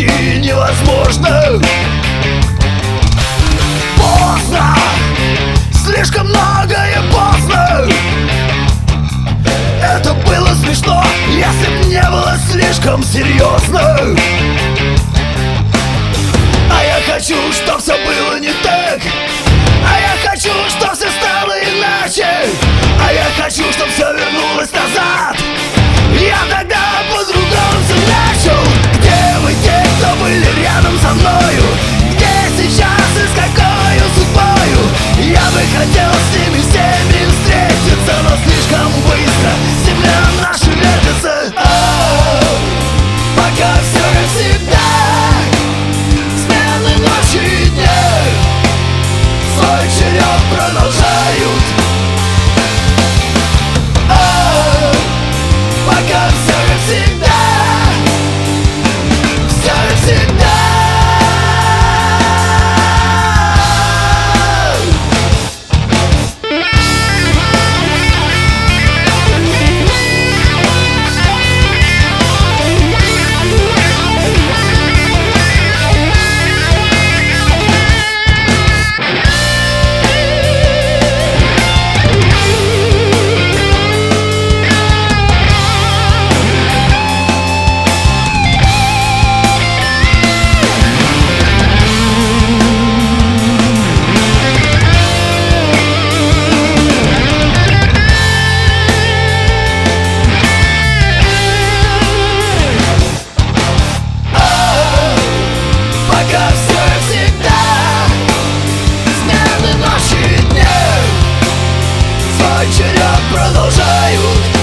ночи невозможно. Поздно, слишком многое поздно. Это было смешно, если б не было слишком серьезно. А я хочу, чтоб все было не так. А я хочу, чтоб все стало иначе. А я хочу, чтоб все вернулось назад. Я тогда по-другому все начал. Где вы те, кто были рядом со мною? Где сейчас и с какой судьбою? Я бы хотел с ними всеми встретиться, но слишком быстро земля наша вертится. Пока все как всегда, смены ночи и дней свой черед продолжают. Пока все как всегда, все как всегда. Пока все как всегда, смены ночи и дней свой черед продолжают.